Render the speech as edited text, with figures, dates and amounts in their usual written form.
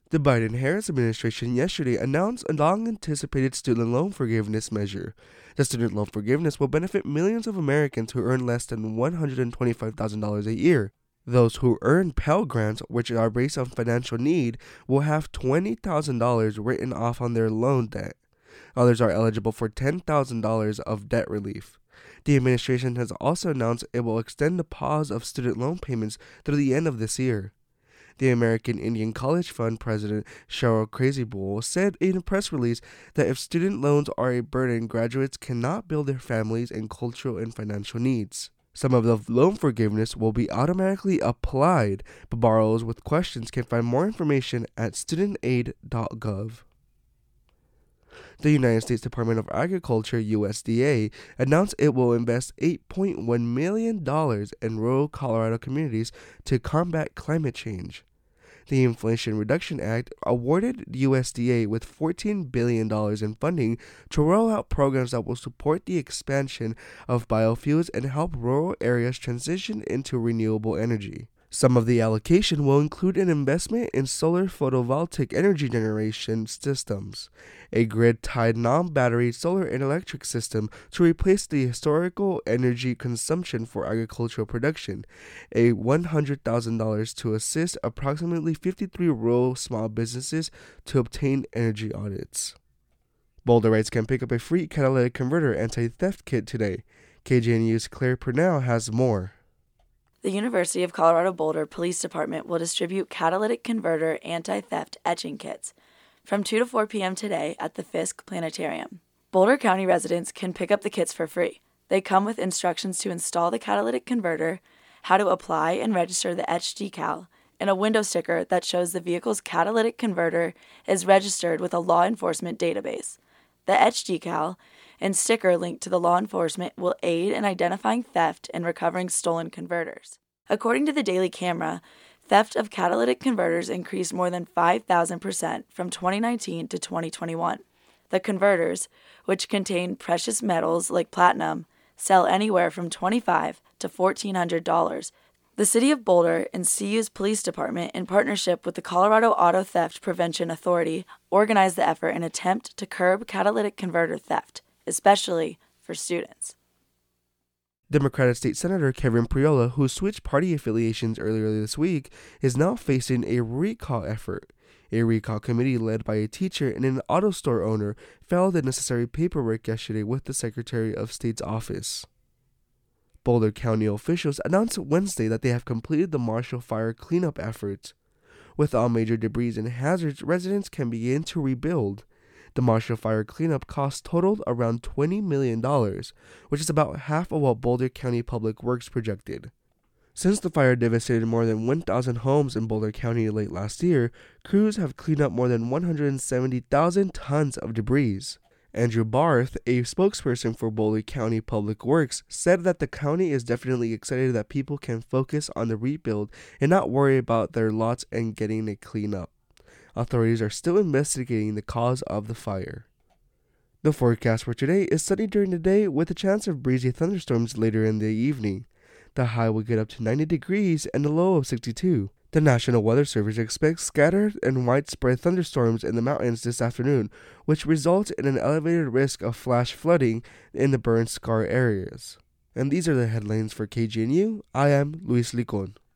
The Biden-Harris administration yesterday announced a long-anticipated student loan forgiveness measure. The student loan forgiveness will benefit millions of Americans who earn less than $125,000 a year. Those who earn Pell Grants, which are based on financial need, will have $20,000 written off on their loan debt. Others are eligible for $10,000 of debt relief. The administration has also announced it will extend the pause of student loan payments through the end of this year. The American Indian College Fund president Cheryl Crazybull said in a press release that if student loans are a burden, graduates cannot build their families and cultural and financial needs. Some of the loan forgiveness will be automatically applied, but borrowers with questions can find more information at studentaid.gov. The United States Department of Agriculture, USDA, announced it will invest $8.1 million in rural Colorado communities to combat climate change. The Inflation Reduction Act awarded USDA with $14 billion in funding to roll out programs that will support the expansion of biofuels and help rural areas transition into renewable energy. Some of the allocation will include an investment in solar photovoltaic energy generation systems, a grid-tied non-battery solar and electric system to replace the historical energy consumption for agricultural production, a $100,000 to assist approximately 53 rural small businesses to obtain energy audits. Boulderites can pick up a free catalytic converter anti-theft kit today. KGNU's Claire Purnell has more. The University of Colorado Boulder Police Department will distribute catalytic converter anti-theft etching kits from 2 to 4 p.m. today at the Fisk Planetarium. Boulder County residents can pick up the kits for free. They come with instructions to install the catalytic converter, how to apply and register the etched decal, and a window sticker that shows the vehicle's catalytic converter is registered with a law enforcement database. The etched decal and sticker linked to the law enforcement will aid in identifying theft and recovering stolen converters. According to the Daily Camera, theft of catalytic converters increased more than 5,000% from 2019 to 2021. The converters, which contain precious metals like platinum, sell anywhere from $2,500 to $1,400. The City of Boulder and CU's Police Department, in partnership with the Colorado Auto Theft Prevention Authority, organized the effort in an attempt to curb catalytic converter theft, especially for students. Democratic State Senator Kevin Priola, who switched party affiliations earlier this week, is now facing a recall effort. A recall committee led by a teacher and an auto store owner filed the necessary paperwork yesterday with the Secretary of State's office. Boulder County officials announced Wednesday that they have completed the Marshall Fire cleanup efforts. With all major debris and hazards, residents can begin to rebuild. The Marshall Fire cleanup cost totaled around $20 million, which is about half of what Boulder County Public Works projected. Since the fire devastated more than 1,000 homes in Boulder County late last year, crews have cleaned up more than 170,000 tons of debris. Andrew Barth, a spokesperson for Boulder County Public Works, said that the county is definitely excited that people can focus on the rebuild and not worry about their lots and getting it cleaned up. Authorities are still investigating the cause of the fire. The forecast for today is sunny during the day with a chance of breezy thunderstorms later in the evening. The high will get up to 90 degrees and the low of 62. The National Weather Service expects scattered and widespread thunderstorms in the mountains this afternoon, which results in an elevated risk of flash flooding in the burn scar areas. And these are the headlines for KGNU. I am Luis Licon.